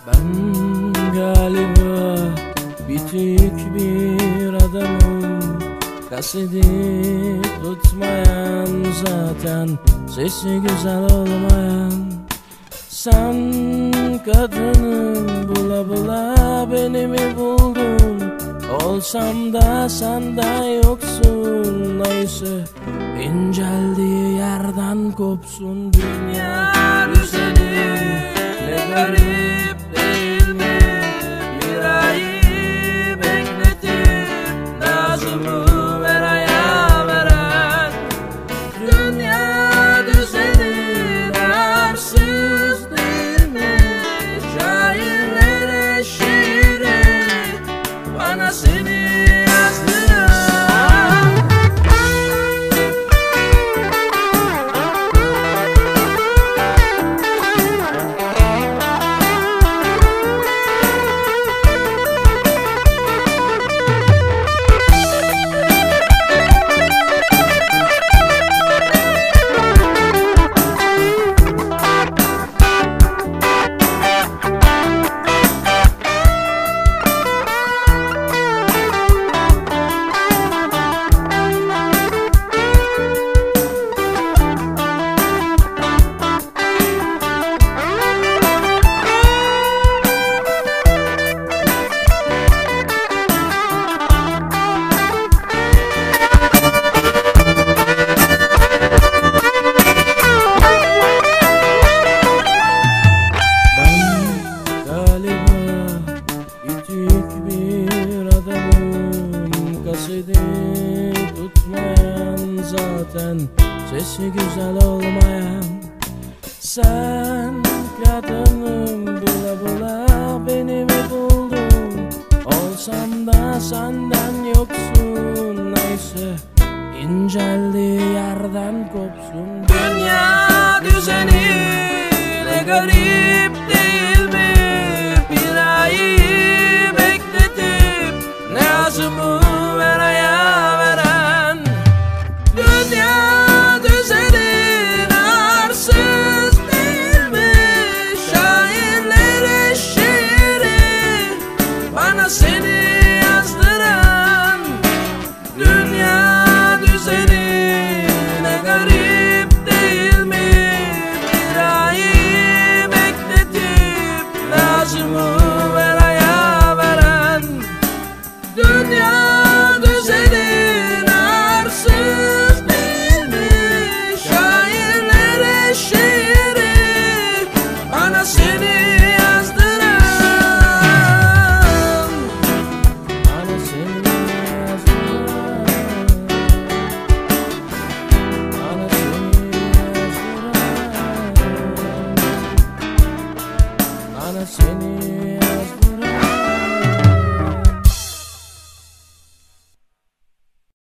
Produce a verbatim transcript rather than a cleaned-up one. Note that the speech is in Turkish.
Ben galiba bitik bir adamım, kaseti tutmayan, zaten sesi güzel olmayan. Sen kadının bula bula beni mi buldun? Olsam da senden yoksun. Neyse, inceldiği yerden kopsun dünya düzeni. Ne garip değil mi? Bir ayı bekletip nazımı veraya veren. Dünya düzeni arsız değil mi? Şairlere şiiri, bana seni yazdıran. Kaseti tutmayan, zaten sesi güzel olmayan. Sen kadınım bula bula beni mi buldun? Olsam da senden yoksun. Neyse, inceldiği yerden kopsun dünya düzeni. Ne garip değil mi? Bir ayı bekletip nazımı veraya veren. Dünya düzeni arsız değil mi? Şairlere şiiri, bana seni yazdıran. Dünya düzeni ne garip değil mi? Bir ayı bekletip nazımı veraya veren. Dünya düzenin arsız değil mi? Şairlere şiiri, bana seni yazdıran. Bana seni yazdıran. Bana seni yazdıran. Bana seni